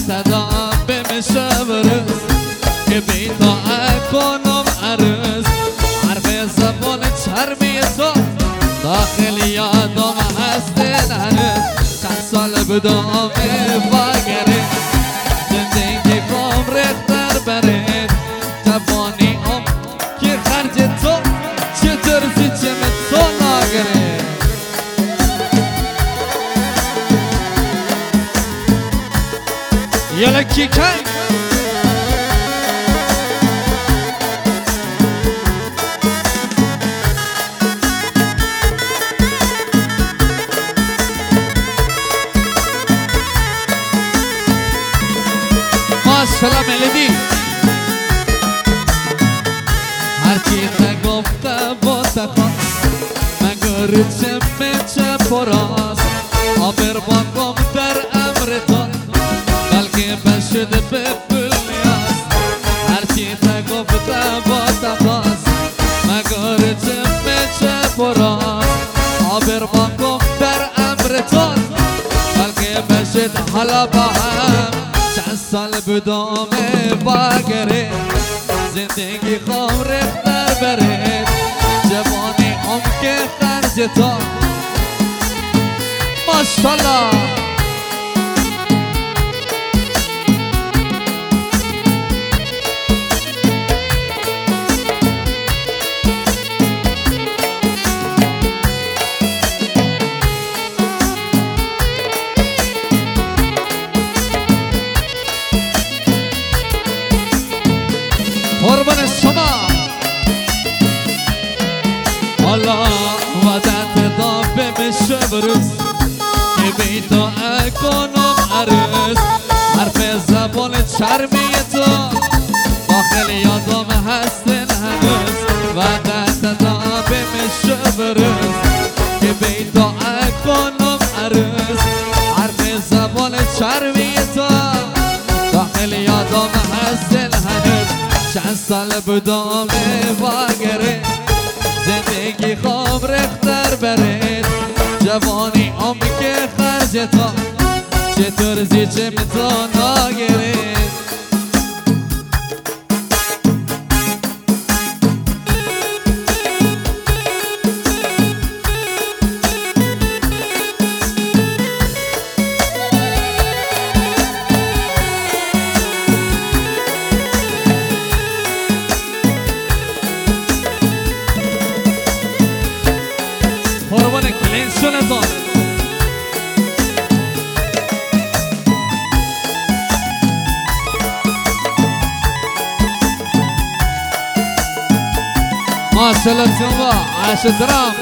صدا بمیشه برس که بیتا اکنم عرض حرف زبان چرمی تو داخل یادم هسته نرس چند سال بدام واگره زندگی کم ریختر بره جوانی هم که خرج تو چطور زیچم تو ناگره یالا کی کن ماشالله ملدی هرچی نگفته با تخواست مگر چه پراست آبر باقم در امرتان بلکه بشده به پلیاست هرچی نگفته با تخواست مگر چه پراست آبر باقم در امرتان بلکه بشده حالا با هم چند سال بدامه باگره زندگی خوام ریختر بره جوانی هم که خرج تا ماشالله قربان شما حالا وعدت دا بمیشه بروز که بیتا اکنم عرض حرف زبان چرمی تو داخل یادم هستن هنوز وعدت دا بمیشه بروز که بیتا اکنم عرض حرف زبان چرمی تو داخل یادم هستن هنوز چند سال بدامه واگره زندگی خواب ریختر برید جوانی هم که خرج تا چطور زیچه میتون ناگرید قربان کلینشونتون ماشالله تنوا عاش درام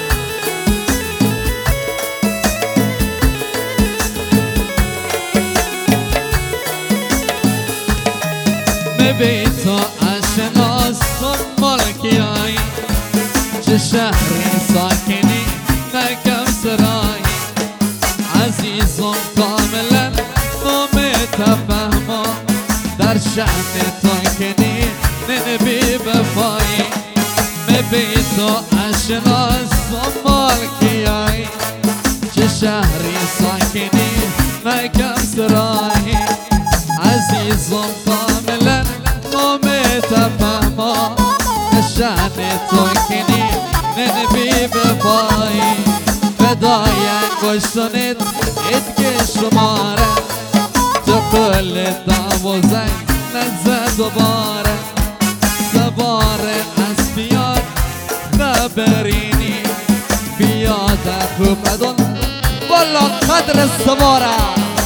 مبيتو عشنا صمالك ياي شهري ساكني مكم سراي عزيز كاملا ومتفهما در شأن تاكني ننبي بفاي مبيتو عشنا صمالك ياي شهري ساكني مكم سراي عزيز كاملا ومتفهما شأن تاكني ننبي بفاي فدايا قشتنت اتك شمارة تقل الدعوزك نزد دوباره سواره از بیاد خبرینی بیاد خوب ادون والا قدر سواره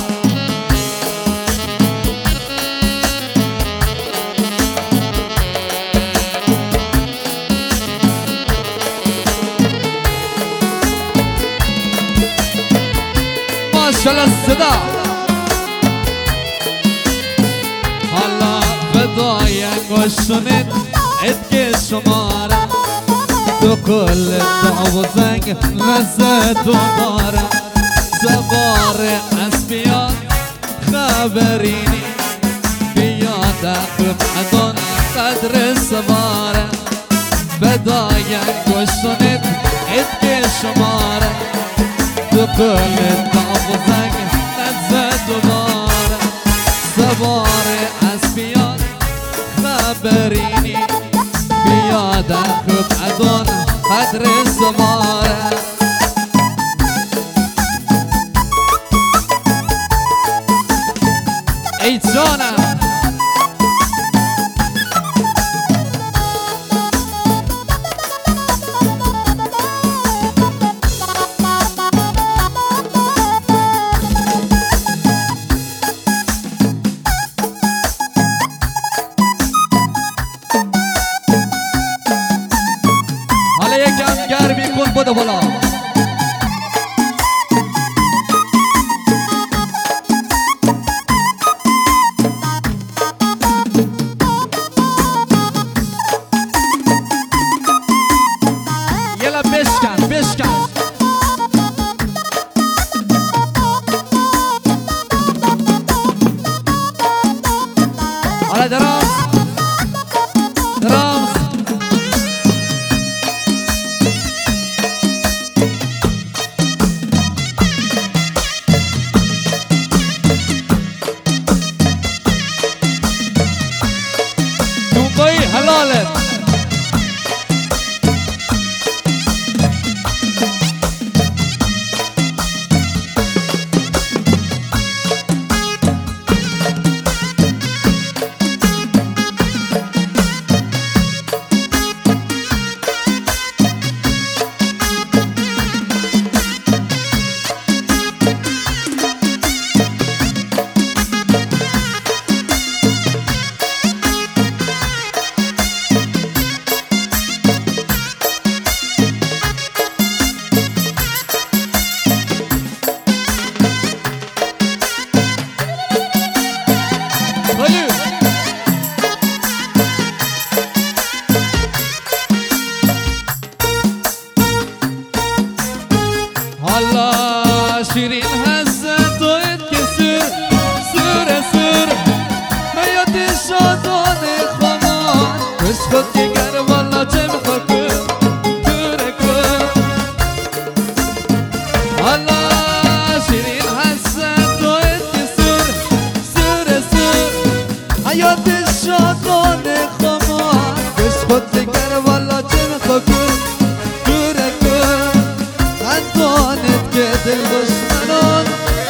ماشالله صدا حالا فدای گوشتنت اتک شماره تو کل دعوزنگ لذت دوباره سواره از بیاد خبرینی بیاد خوب ادون قدر سواره فدای گوشتنت اتک شماره تو کل دعوزنگ لذت دوباره دوباره از بیاد خبرینی بیادن خوب ادون قدر زماره ای جانم حالا یکم گرمی کن بوده بالا حلالت شیرین هست تویت که سر حیات شادان خمان کش خود دیگر والا چه میخوا کره کن حالا شیرین هست تویت که سر حیات شادان خمان کش خود دیگر والا چه میخوا کره کن خندانت که دل دشمنان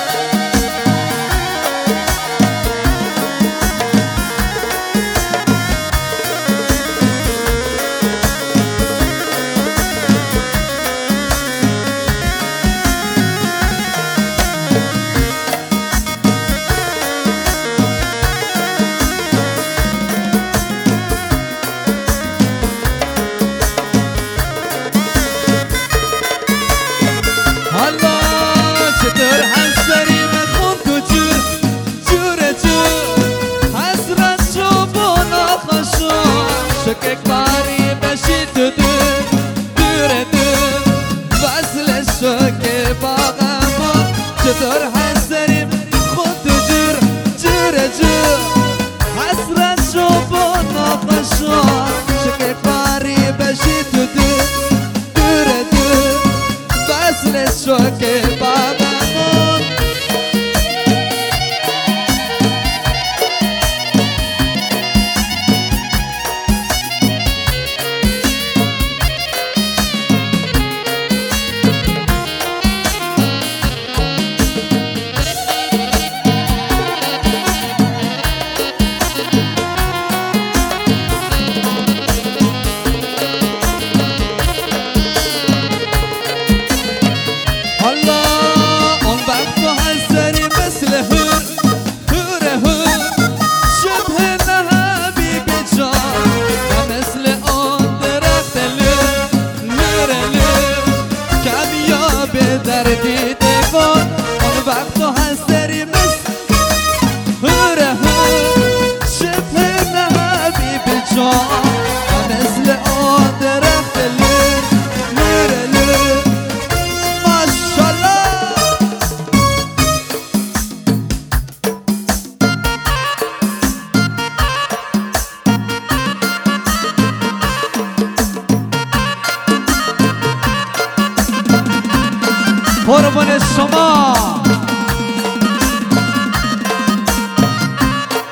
چطور هستری بخون تو جور حسرت شو با ناخشان شکک باری بشی تو دور وصل شو که با غمان چطور هستری بخون تو جور حسرت شو با ناخشان شکک باری بشی تو دور وصل شو که با قربان شما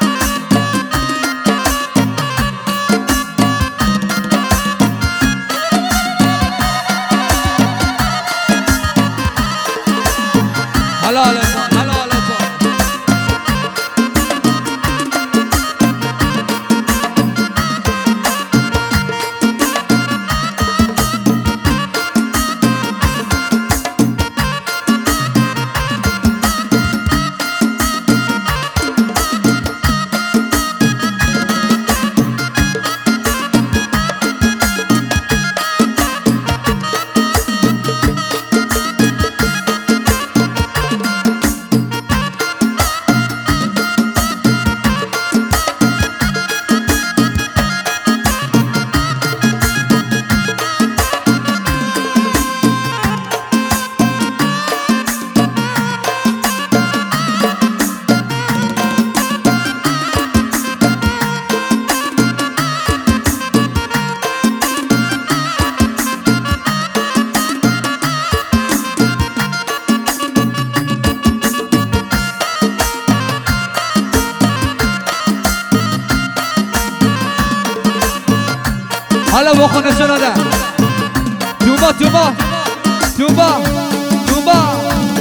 حالا بخونه شناده توبا توبا توبا توبا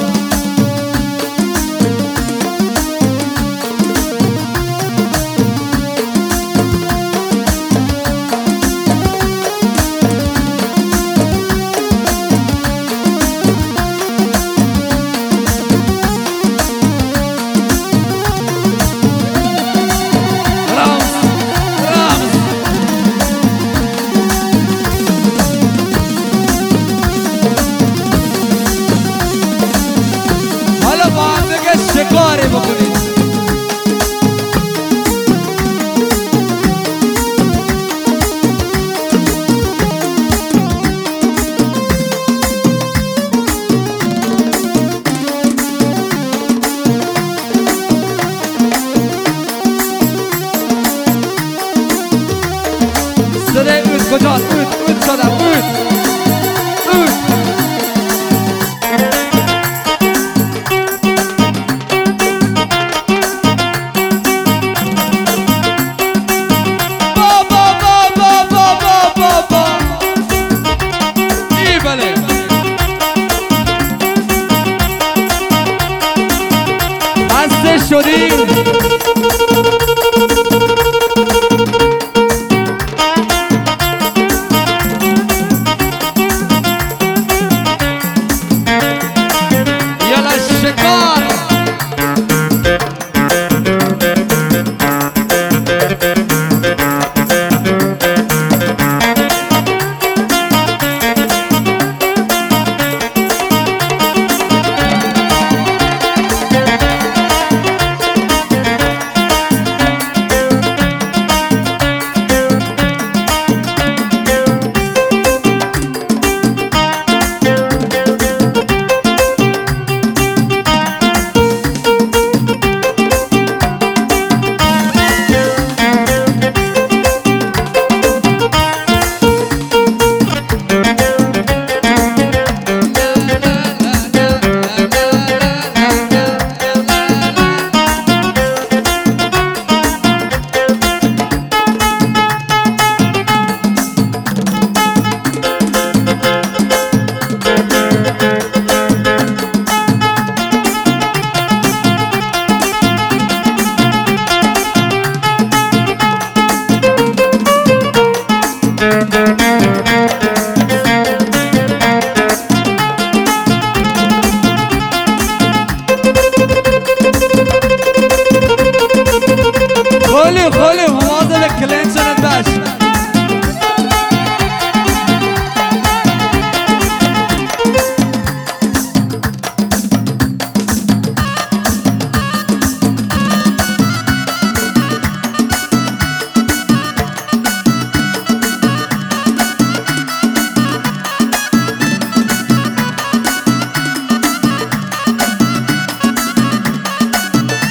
شکاری بکنید صدای اوت کجاست؟ اوت شدم اوت شدی یالا شکار خولي مواظب كلينشن باش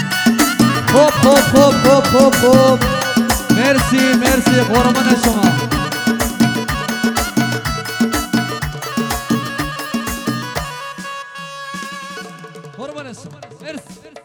خوب مرسی قربان شما